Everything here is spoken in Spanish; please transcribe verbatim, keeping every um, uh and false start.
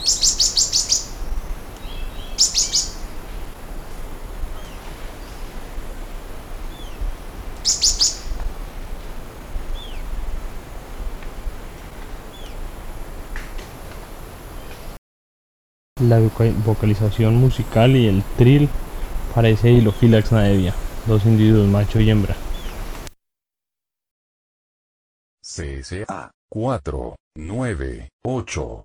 La voca- vocalización musical y el trill parece Hylophila naevia, dos individuos macho y hembra. C S A cuatro nueve ocho